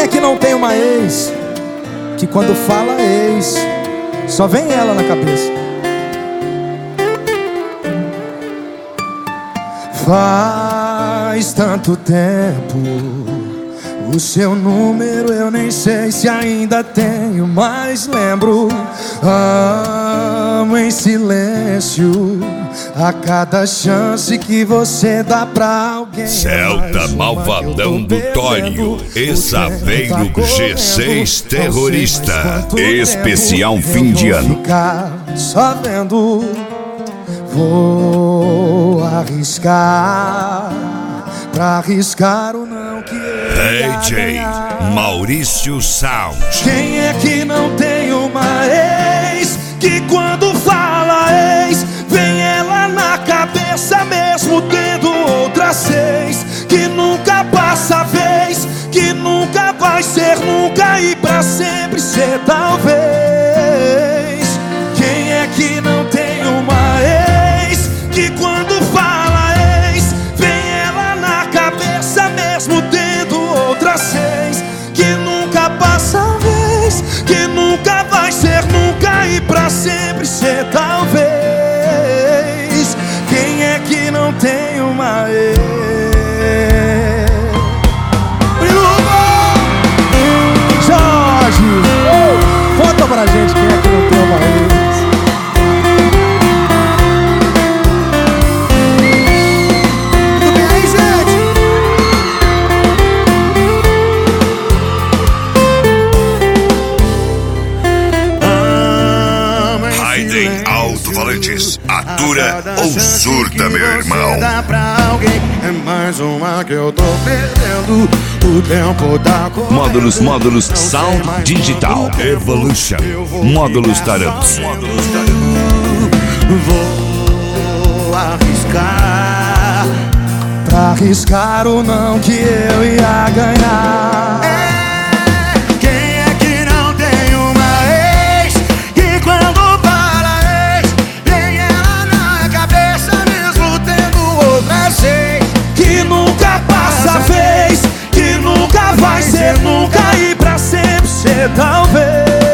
que não tem uma ex que quando fala ex só vem ela na cabeça? Faz tanto tempo, o seu número eu nem sei se ainda tenho, mas lembro. Amo em silêncio a cada chance que você dá pra alguém. Celta Malvadão do Tório, Esaveiro G6 Terrorista, especial fim de ano. Ficar só vendo, vou arriscar, pra arriscar o não que eu DJ Maurício Sound. Quem é que não tem uma ex que quando fala ex vem ela na cabeça mesmo tendo outras seis? Que nunca passa a vez, que nunca vai ser nunca e pra sempre ser talvez. Quem é que não tem uma ex que quando fala ex vem ela na cabeça mesmo tendo outras seis? Que nunca passa a vez, que nunca vai ser nunca e pra sempre ser talvez. Quem é que não tem uma ex? Jorge, conta pra gente quem é que não tem uma ex. Alto-falantes, atura ou surta, meu irmão. É mais uma que eu tô perdendo. O tempo tá correndo. Módulos Sound Digital Evolution. Módulos Tarantos. Vou arriscar, pra arriscar o não que eu ia ganhar. Quem é que não tem uma ex que quando fala ex vem ela na cabeça mesmo tendo outra seis? Que nunca passa a vez, que nunca vai ser nunca e pra sempre ser talvez.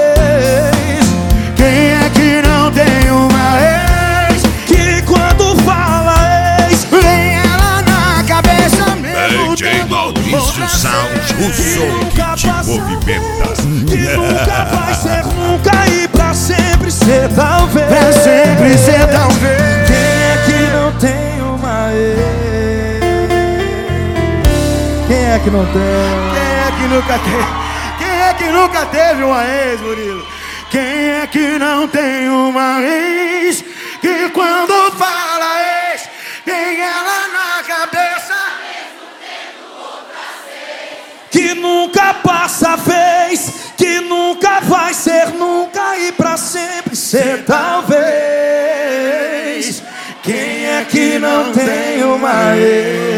Quem é que não tem uma ex que quando fala ex vem ela na cabeça mesmo DJ tendo Maurício outra Sound, o seis? som que te movimenta. que nunca vai ser nunca e pra sempre ser talvez. Pra sempre ser talvez. Quem é que não tem uma ex? Quem é que não tem? Quem é que nunca teve? Quem é que nunca teve uma ex, Murilo? Quem é que não tem uma ex que quando fala ex vem ela na cabeça mesmo tendo outra seis? Que nunca passa a vez, que nunca vai ser nunca e pra sempre ser talvez. Quem é que não tem uma ex?